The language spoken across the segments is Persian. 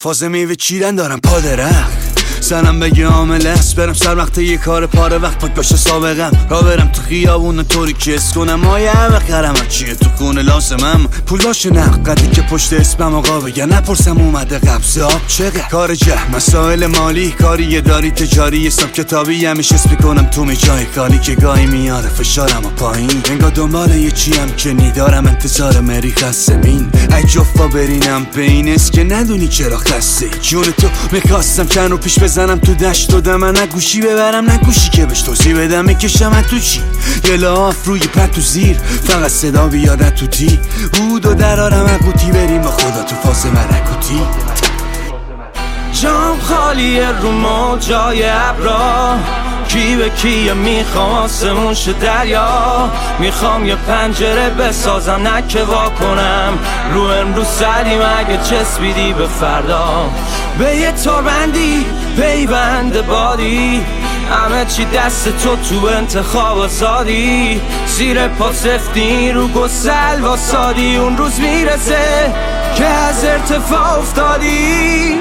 فاز میوه چیدن دارم پا درخت سرم بگه عامل است برم سر وقت یه کار پاره وقت پاک باشه سابقم را برم تو خیابون طوری که اس کنم مایه بخرم چیه تو خونه لازمم پول باشه نقدی که پشت اسمم آقا بگن نپرسم اومده قبض آب چقدر کار مسائل مالی کاری داری تجاری حساب کتابی همیشه اسم میکنم تو جای کاری که گاهی میاره فشارم و پایین انگار دنبال یه چیم که نیدارم انتظار مری خسمین ای جفا برینم به این است که ندونی چرا خسته جون تو میخواستم چند رو پیش بزنم تو دشت دادم من نگوشی ببرم نگوشی که بهش توضیح بدم میکشم تو چی یه لاف روی پتو زیر فقط صدا بیاد تو تی بودو درارم اقوتی بریم با خدا تو فاز مرکوتی جام خالیه رو ما جای ابرا کی به کیه میخوام آسمون شه دریا میخوام یه پنجره بسازم نکه وا کنم رو امروز سریم اگه چسبیدی به فردا به یه تاربندی پیوند بادی همه چی دست تو انتخاب آزادی زیر پا سفتی رو گسل واسادی اون روز میرسه که از ارتفاع افتادی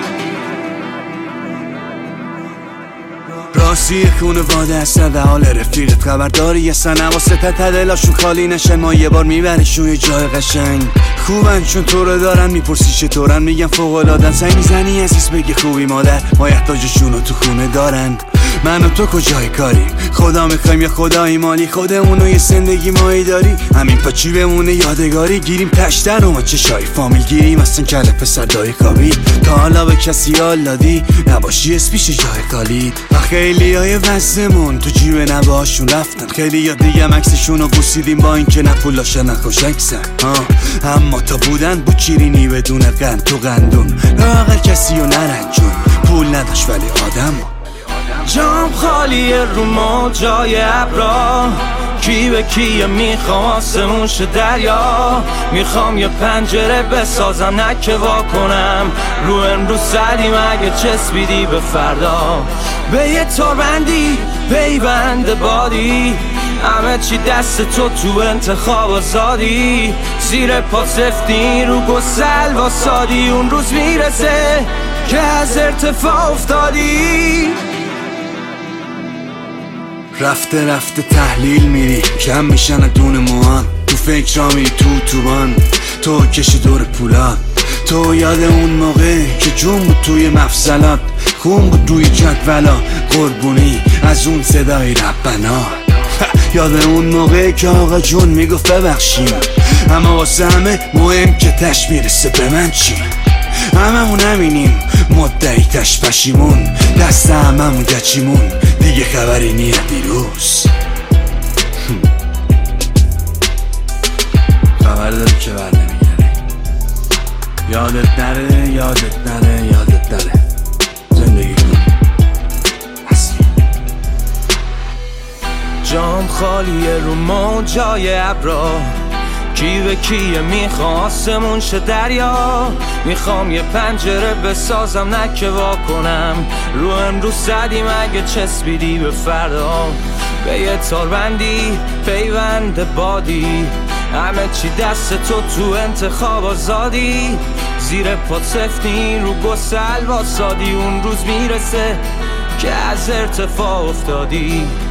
راستی خونواده هستن در حال رفیقت خبرداری هستن حواست دلاشون خالی نشن ما یه بار میبریشون یه جای قشنگ خوبن چون تو رو دارن میپرسی چطورن میگن فوق‌العاده‌ن سعی میزنی عزیز بگی خوبی مادر مایحتاجشون رو تو خونه دارن من و تو کجای کاریم خدا میخوایم یا خدایی مالی خودمونو یه زندگی مایی داری همین پاچی بمونه یادگاری گیریم تشتر و ما چشای فامیل گیریم اصلا کله پسر دای خوابی تا حالا به کسی حال دادی نباشی اسپیش جای خالید و خیلی های وزمون تو جیب نباشون رفتن خیلی یا دیگه مکسشون رو بوسیدیم با این که نه پولاشه نه خوشکسن اما تا بودن بود چیرینی بدون قند تو قندون لااقل کسی رو نرنجون پول نداشت ولی آدم جام خالیه رو ما جای ابرا کی به کیه میخوام آسمون شه دریا میخوام یه پنجره بسازم نکه وا کنم رو امروز سریم اگه چسبیدی به فردا به یه تاربندی پیوند بادی همه چی دست تو انتخاب آزادی زیر پا سفتی رو گسل واسادی اون روز میرسه که از ارتفاع افتادی رفته رفته تحلیل میری کم میشن دون موان تو فکر را میری توبان تو کشی دور پولات تو یاد اون موقع که جون بود توی مفصلات خون بود روی جدولا قربونی از اون صدای ربنا یاد اون موقع که آقا جون میگفت ببخشیم اما واسه همه مهم که تش میرسه به من چی هممون همینیم مدعی تش پشیمون دست هممون گچیمون دیگه خبری نیه دیروز خبر داری که بر نمیگره یادت نره یادت نره یادت نره زندگی کن جام خالیه رو ما جای ابرا کی به کیه میخوام آسمون شه دریا میخوام یه پنجره بسازم نکه وا کنم رو امروز زدیم اگه چسبیدی به فردا به یه تاربندی پیوند بادی همه چی دست تو انتخاب آزادی زیر پا سفتی رو گسل واسادی اون روز میرسه که از ارتفاع افتادی